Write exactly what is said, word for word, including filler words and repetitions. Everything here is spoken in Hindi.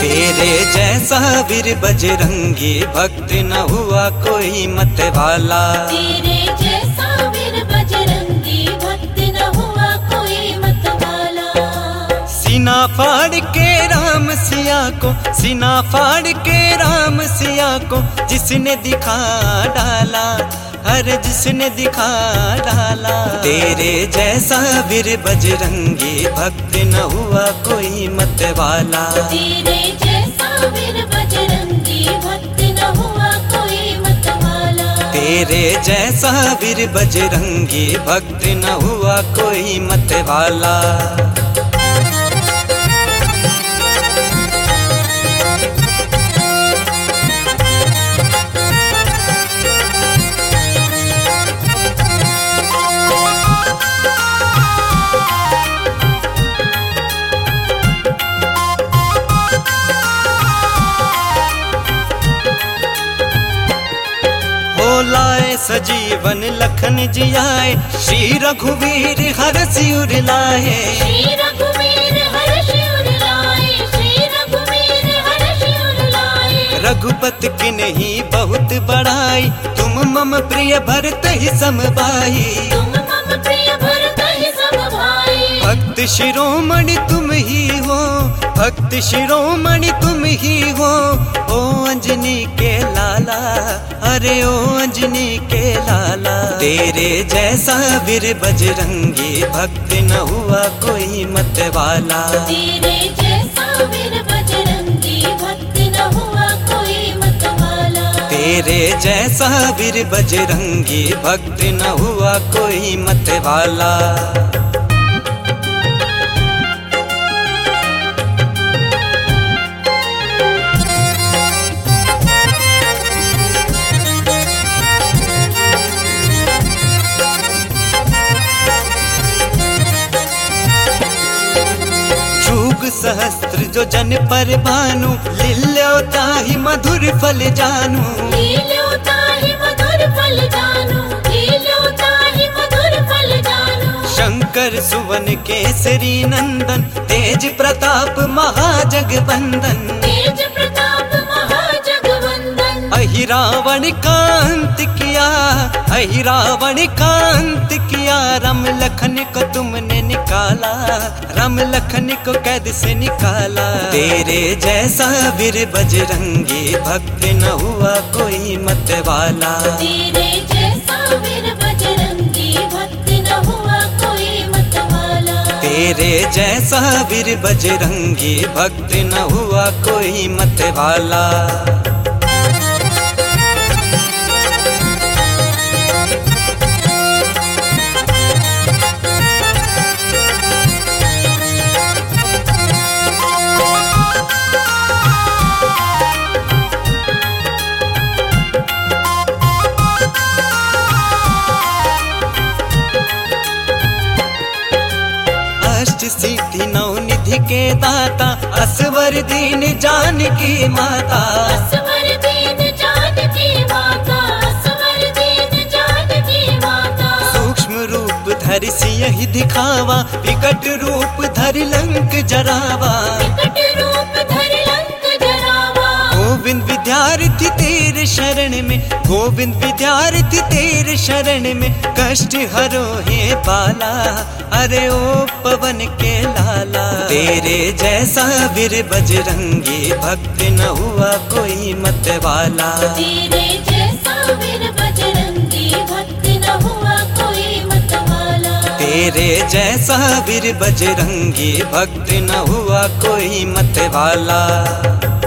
तेरे जैसा वीर बजरंगी भक्त न हुआ कोई मत वाला। तेरे जैसा वीर बजरंगी भक्त न हुआ कोई मत वाला। सीना फाड़ के राम सिया को, सीना फाड़ के राम सिया को जिसने दिखा डाला, हर जिसने दिखा डाला। तेरे जैसा वीर बजरंगी भक्त न हुआ कोई मत वाला। तेरे जैसा वीर बजरंगी भक्त न हुआ कोई मत वाला। तेरे जैसा वीर बजरंगी भक्त न हुआ कोई मत वाला। लाए सजीवन लखन जियाए, श्री रघुवीर हर्ष उर लाए। श्री रघुवीर हर्ष उर लाए, श्री रघुवीर हर्ष उर लाए। रघुपत की नहीं बहुत बड़ाई, तुम मम प्रिय भरत ही समभाई। तुम मम प्रिय भरत ही समभाई। भक्त शिरोमणि तुम ही हो, भक्त शिरोमणि तुम ही हो। ओ अंजनी के लाला, अरे ओ अंजनी के लाला। तेरे जैसा वीर बजरंगी भक्त न हुआ कोई मत वाला। तेरे जैसा वीर बजरंगी भक्त न हुआ कोई मत वाला। तेरे जैसा वीर बजरंगी भक्त न हुआ कोई मत वाला। सहस्त्र जो जन पर भानु, लील्योता ही मधुर फल जानू। लील्योता ही मधुर फल जानू, लील्योता ही मधुर फल जानू। शंकर सुवन केसरी नंदन, तेज प्रताप महाजगवंदन। तेज प्रताप महाजगवंदन। अहि रावण कांत किया, अहि रावण कांत किया। राम लखन को तुमने निकाला, राम लखन को कैद से निकाला। तेरे जैसा वीर बजरंगी भक्त न हुआ कोई मत वाला। तेरे जैसा वीर बजरंगी भक्त न हुआ कोई मत वाला। तेरे जैसा वीर बजरंगी भक्त न हुआ कोई मत वाला। सिद्धि नौ निधि के दाता, असवर दीन जानकी माता। असवर दीन जानकी माता, असवर दीन जानकी माता। सूक्ष्म रूप धरि सियहि दिखावा, विकट रूप धरि लंक जरावा। विकट रूप धरि लंक जरावा। गोविंद विद्यार्थी तेरे शरण में, गोविंद विद्यार्थी तेरे शरण में। कष्ट हरो हे बाला, अरे ओ पवन के लाला। तेरे जैसा वीर बजरंगी भक्त न हुआ कोई मत वाला। तेरे जैसा वीर बजरंगी भक्त न हुआ कोई मत वाला। तेरे जैसा वीर बजरंगी भक्त न हुआ कोई मत वाला।